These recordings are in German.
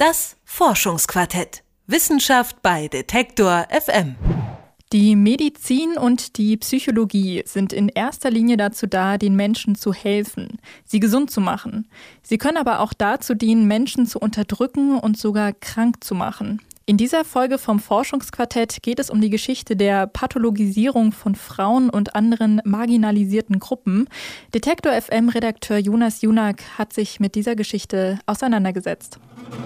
Das Forschungsquartett. Wissenschaft bei Detektor FM. Die Medizin und die Psychologie sind in erster Linie dazu da, den Menschen zu helfen, sie gesund zu machen. Sie können aber auch dazu dienen, Menschen zu unterdrücken und sogar krank zu machen. In dieser Folge vom Forschungsquartett geht es um die Geschichte der Pathologisierung von Frauen und anderen marginalisierten Gruppen. Detektor FM-Redakteur Jonas Junak hat sich mit dieser Geschichte auseinandergesetzt.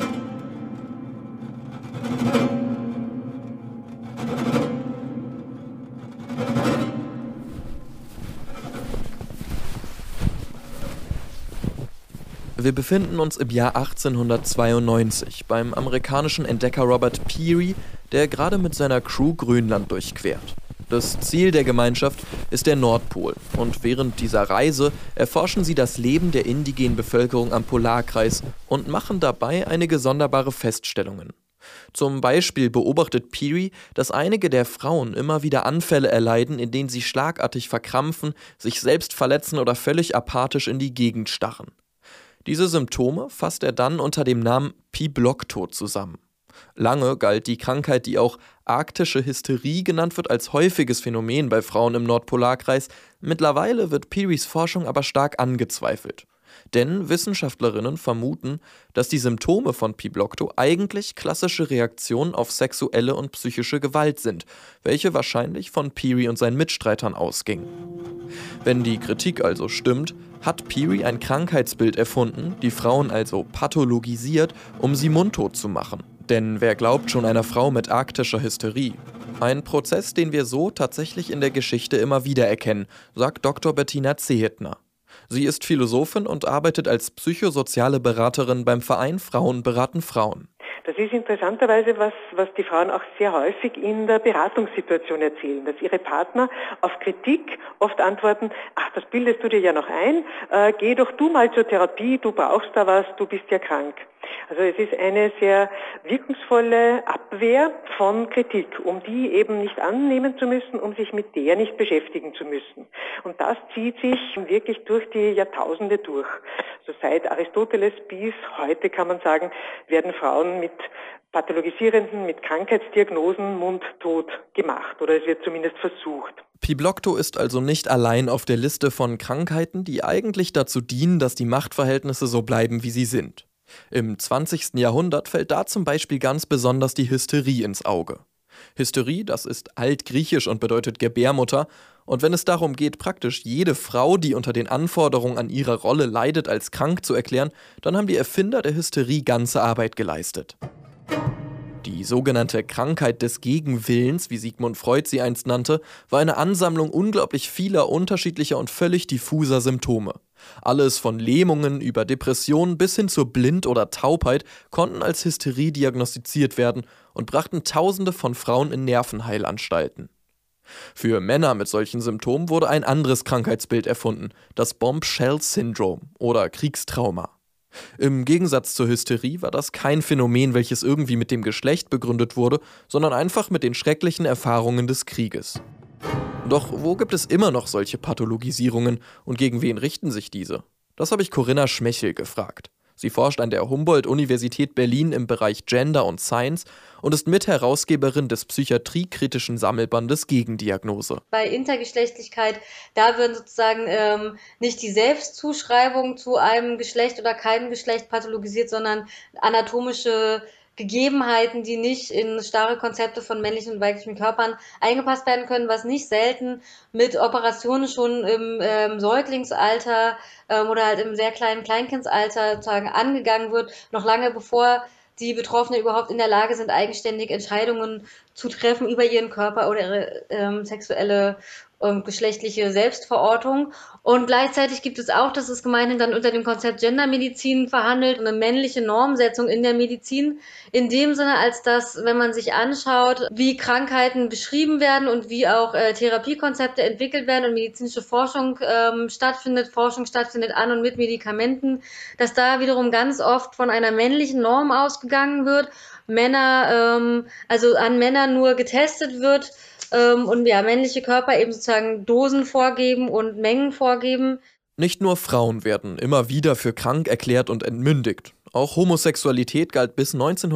Wir befinden uns im Jahr 1892 beim amerikanischen Entdecker Robert Peary, der gerade mit seiner Crew Grönland durchquert. Das Ziel der Gemeinschaft ist der Nordpol und während dieser Reise erforschen sie das Leben der indigenen Bevölkerung am Polarkreis und machen dabei einige sonderbare Feststellungen. Zum Beispiel beobachtet Peary, dass einige der Frauen immer wieder Anfälle erleiden, in denen sie schlagartig verkrampfen, sich selbst verletzen oder völlig apathisch in die Gegend starren. Diese Symptome fasst er dann unter dem Namen Piblokto zusammen. Lange galt die Krankheit, die auch arktische Hysterie genannt wird, als häufiges Phänomen bei Frauen im Nordpolarkreis. Mittlerweile wird Pearys Forschung aber stark angezweifelt. Denn Wissenschaftlerinnen vermuten, dass die Symptome von Piblokto eigentlich klassische Reaktionen auf sexuelle und psychische Gewalt sind, welche wahrscheinlich von Peary und seinen Mitstreitern ausgingen. Wenn die Kritik also stimmt, hat Peary ein Krankheitsbild erfunden, die Frauen also pathologisiert, um sie mundtot zu machen. Denn wer glaubt schon einer Frau mit arktischer Hysterie? Ein Prozess, den wir so tatsächlich in der Geschichte immer wieder erkennen, sagt Dr. Bettina Zehetner. Sie ist Philosophin und arbeitet als psychosoziale Beraterin beim Verein Frauen beraten Frauen. Das ist interessanterweise was die Frauen auch sehr häufig in der Beratungssituation erzählen, dass ihre Partner auf Kritik oft antworten, ach, das bildest du dir ja noch ein, geh doch du mal zur Therapie, du brauchst da was, du bist ja krank. Also es ist eine sehr wirkungsvolle Abwehr von Kritik, um die eben nicht annehmen zu müssen, um sich mit der nicht beschäftigen zu müssen. Und das zieht sich wirklich durch die Jahrtausende durch. Also seit Aristoteles bis heute, kann man sagen, werden Frauen mit pathologisierenden, mit Krankheitsdiagnosen mundtot gemacht oder es wird zumindest versucht. Piblokto ist also nicht allein auf der Liste von Krankheiten, die eigentlich dazu dienen, dass die Machtverhältnisse so bleiben, wie sie sind. Im 20. Jahrhundert fällt da zum Beispiel ganz besonders die Hysterie ins Auge. Hysterie, das ist altgriechisch und bedeutet Gebärmutter. Und wenn es darum geht, praktisch jede Frau, die unter den Anforderungen an ihre Rolle leidet, als krank zu erklären, dann haben die Erfinder der Hysterie ganze Arbeit geleistet. Die sogenannte Krankheit des Gegenwillens, wie Sigmund Freud sie einst nannte, war eine Ansammlung unglaublich vieler unterschiedlicher und völlig diffuser Symptome. Alles von Lähmungen über Depressionen bis hin zur Blind- oder Taubheit konnten als Hysterie diagnostiziert werden und brachten Tausende von Frauen in Nervenheilanstalten. Für Männer mit solchen Symptomen wurde ein anderes Krankheitsbild erfunden, das Bombshell-Syndrom oder Kriegstrauma. Im Gegensatz zur Hysterie war das kein Phänomen, welches irgendwie mit dem Geschlecht begründet wurde, sondern einfach mit den schrecklichen Erfahrungen des Krieges. Doch wo gibt es immer noch solche Pathologisierungen und gegen wen richten sich diese? Das habe ich Corinna Schmechel gefragt. Sie forscht an der Humboldt-Universität Berlin im Bereich Gender und Science und ist Mitherausgeberin des psychiatriekritischen Sammelbandes Gegendiagnose. Bei Intergeschlechtlichkeit, da wird sozusagen nicht die Selbstzuschreibung zu einem Geschlecht oder keinem Geschlecht pathologisiert, sondern anatomische Gegebenheiten, die nicht in starre Konzepte von männlichen und weiblichen Körpern eingepasst werden können, was nicht selten mit Operationen schon im Säuglingsalter oder halt im sehr kleinen Kleinkindsalter sozusagen angegangen wird, noch lange bevor die Betroffenen überhaupt in der Lage sind, eigenständig Entscheidungen zu treffen über ihren Körper oder ihre sexuelle geschlechtliche Selbstverortung. Und gleichzeitig gibt es auch, das ist gemeinhin dann unter dem Konzept Gendermedizin verhandelt, eine männliche Normsetzung in der Medizin. In dem Sinne, als dass, wenn man sich anschaut, wie Krankheiten beschrieben werden und wie auch Therapiekonzepte entwickelt werden und medizinische Forschung stattfindet an und mit Medikamenten, dass da wiederum ganz oft von einer männlichen Norm ausgegangen wird, also an Männern nur getestet wird, und ja, männliche Körper eben sozusagen Dosen vorgeben und Mengen vorgeben. Nicht nur Frauen werden immer wieder für krank erklärt und entmündigt. Auch Homosexualität galt bis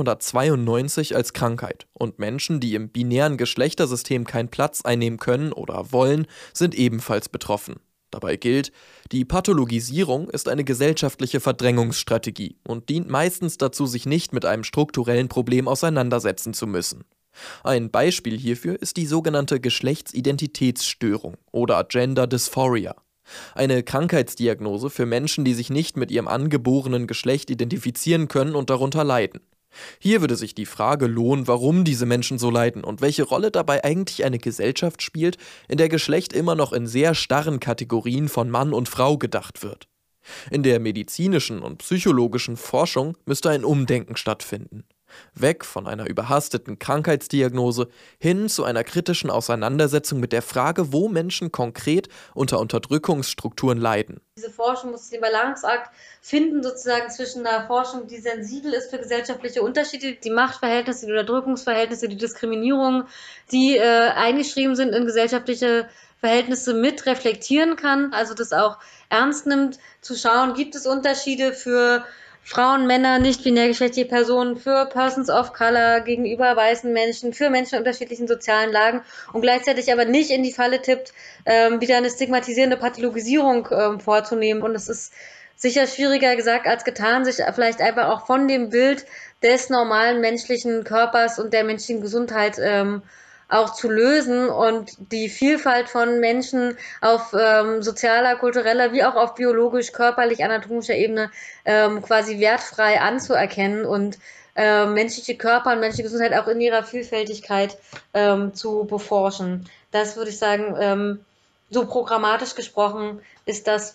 1992 als Krankheit. Und Menschen, die im binären Geschlechtersystem keinen Platz einnehmen können oder wollen, sind ebenfalls betroffen. Dabei gilt, die Pathologisierung ist eine gesellschaftliche Verdrängungsstrategie und dient meistens dazu, sich nicht mit einem strukturellen Problem auseinandersetzen zu müssen. Ein Beispiel hierfür ist die sogenannte Geschlechtsidentitätsstörung oder Gender Dysphoria. Eine Krankheitsdiagnose für Menschen, die sich nicht mit ihrem angeborenen Geschlecht identifizieren können und darunter leiden. Hier würde sich die Frage lohnen, warum diese Menschen so leiden und welche Rolle dabei eigentlich eine Gesellschaft spielt, in der Geschlecht immer noch in sehr starren Kategorien von Mann und Frau gedacht wird. In der medizinischen und psychologischen Forschung müsste ein Umdenken stattfinden. Weg von einer überhasteten Krankheitsdiagnose hin zu einer kritischen Auseinandersetzung mit der Frage, wo Menschen konkret unter Unterdrückungsstrukturen leiden. Diese Forschung muss den Balanceakt finden, sozusagen zwischen einer Forschung, die sensibel ist für gesellschaftliche Unterschiede, die Machtverhältnisse, die Unterdrückungsverhältnisse, die Diskriminierung, die eingeschrieben sind in gesellschaftliche Verhältnisse mit reflektieren kann, also das auch ernst nimmt, zu schauen, gibt es Unterschiede für Frauen, Männer, nicht-binär geschlechtliche Personen, für Persons of Color gegenüber weißen Menschen, für Menschen in unterschiedlichen sozialen Lagen und gleichzeitig aber nicht in die Falle tippt, wieder eine stigmatisierende Pathologisierung vorzunehmen. Und es ist sicher schwieriger gesagt als getan, sich vielleicht einfach auch von dem Bild des normalen menschlichen Körpers und der menschlichen Gesundheit auch zu lösen und die Vielfalt von Menschen auf sozialer, kultureller wie auch auf biologisch, körperlich, anatomischer Ebene quasi wertfrei anzuerkennen und menschliche Körper und menschliche Gesundheit auch in ihrer Vielfältigkeit zu beforschen. Das würde ich sagen, so programmatisch gesprochen ist das,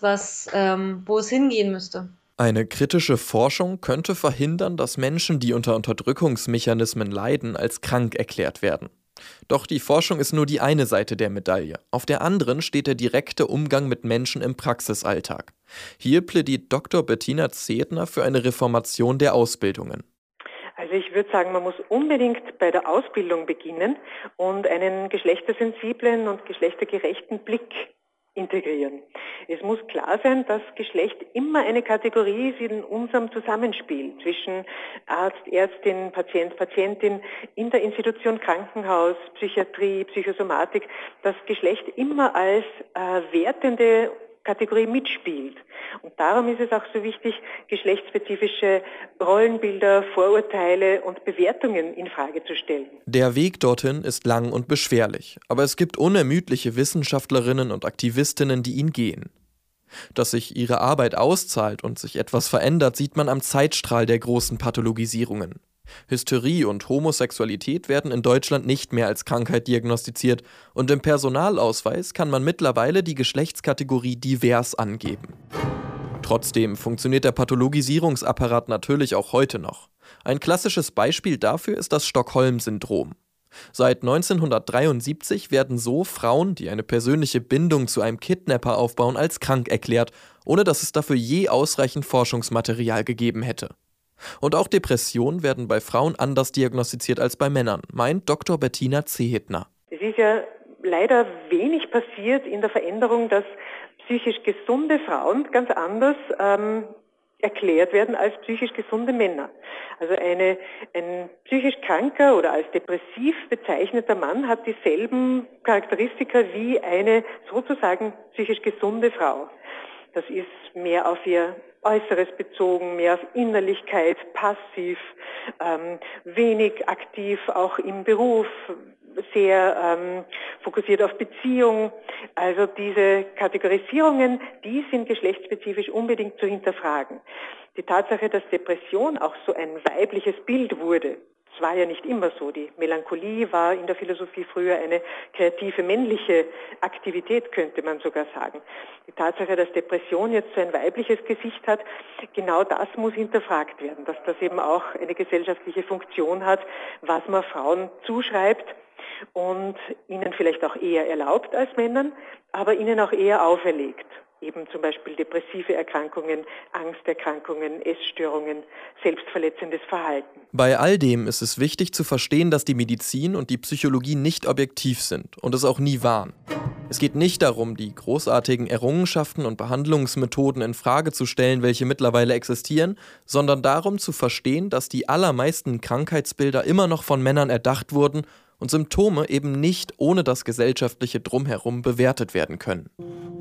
wo es hingehen müsste. Eine kritische Forschung könnte verhindern, dass Menschen, die unter Unterdrückungsmechanismen leiden, als krank erklärt werden. Doch die Forschung ist nur die eine Seite der Medaille. Auf der anderen steht der direkte Umgang mit Menschen im Praxisalltag. Hier plädiert Dr. Bettina Zehedner für eine Reformation der Ausbildungen. Also ich würde sagen, man muss unbedingt bei der Ausbildung beginnen und einen geschlechtersensiblen und geschlechtergerechten Blick integrieren. Es muss klar sein, dass Geschlecht immer eine Kategorie ist in unserem Zusammenspiel zwischen Arzt, Ärztin, Patient, Patientin, in der Institution Krankenhaus, Psychiatrie, Psychosomatik, dass Geschlecht immer als wertende Kategorie mitspielt. Und darum ist es auch so wichtig, geschlechtsspezifische Rollenbilder, Vorurteile und Bewertungen in Frage zu stellen. Der Weg dorthin ist lang und beschwerlich, aber es gibt unermüdliche Wissenschaftlerinnen und Aktivistinnen, die ihn gehen. Dass sich ihre Arbeit auszahlt und sich etwas verändert, sieht man am Zeitstrahl der großen Pathologisierungen. Hysterie und Homosexualität werden in Deutschland nicht mehr als Krankheit diagnostiziert und im Personalausweis kann man mittlerweile die Geschlechtskategorie divers angeben. Trotzdem funktioniert der Pathologisierungsapparat natürlich auch heute noch. Ein klassisches Beispiel dafür ist das Stockholm-Syndrom. Seit 1973 werden so Frauen, die eine persönliche Bindung zu einem Kidnapper aufbauen, als krank erklärt, ohne dass es dafür je ausreichend Forschungsmaterial gegeben hätte. Und auch Depressionen werden bei Frauen anders diagnostiziert als bei Männern, meint Dr. Bettina Zehedner. Es ist ja leider wenig passiert in der Veränderung, dass psychisch gesunde Frauen ganz anders erklärt werden als psychisch gesunde Männer. Also ein psychisch kranker oder als depressiv bezeichneter Mann hat dieselben Charakteristika wie eine sozusagen psychisch gesunde Frau. Das ist mehr auf ihr Äußeres bezogen, mehr auf Innerlichkeit, passiv, wenig aktiv auch im Beruf, sehr fokussiert auf Beziehung. Also diese Kategorisierungen, die sind geschlechtsspezifisch unbedingt zu hinterfragen. Die Tatsache, dass Depression auch so ein weibliches Bild wurde, das war ja nicht immer so. Die Melancholie war in der Philosophie früher eine kreative männliche Aktivität, könnte man sogar sagen. Die Tatsache, dass Depression jetzt so ein weibliches Gesicht hat, genau das muss hinterfragt werden, dass das eben auch eine gesellschaftliche Funktion hat, was man Frauen zuschreibt und ihnen vielleicht auch eher erlaubt als Männern, aber ihnen auch eher auferlegt. Eben zum Beispiel depressive Erkrankungen, Angsterkrankungen, Essstörungen, selbstverletzendes Verhalten. Bei all dem ist es wichtig zu verstehen, dass die Medizin und die Psychologie nicht objektiv sind und es auch nie waren. Es geht nicht darum, die großartigen Errungenschaften und Behandlungsmethoden in Frage zu stellen, welche mittlerweile existieren, sondern darum zu verstehen, dass die allermeisten Krankheitsbilder immer noch von Männern erdacht wurden und Symptome eben nicht ohne das gesellschaftliche Drumherum bewertet werden können.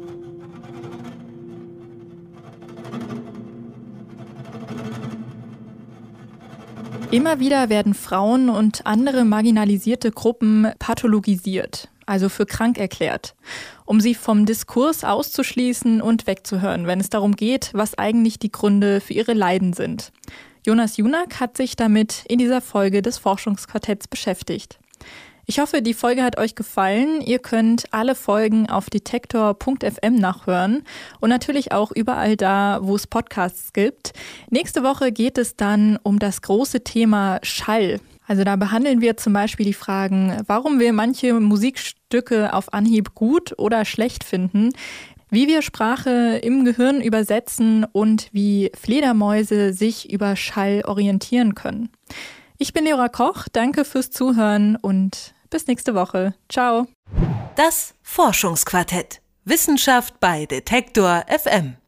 Immer wieder werden Frauen und andere marginalisierte Gruppen pathologisiert, also für krank erklärt, um sie vom Diskurs auszuschließen und wegzuhören, wenn es darum geht, was eigentlich die Gründe für ihre Leiden sind. Jonas Junak hat sich damit in dieser Folge des Forschungsquartetts beschäftigt. Ich hoffe, die Folge hat euch gefallen. Ihr könnt alle Folgen auf detektor.fm nachhören und natürlich auch überall da, wo es Podcasts gibt. Nächste Woche geht es dann um das große Thema Schall. Also da behandeln wir zum Beispiel die Fragen, warum wir manche Musikstücke auf Anhieb gut oder schlecht finden, wie wir Sprache im Gehirn übersetzen und wie Fledermäuse sich über Schall orientieren können. Ich bin Leora Koch, danke fürs Zuhören und bis nächste Woche. Ciao. Das Forschungsquartett. Wissenschaft bei Detektor FM.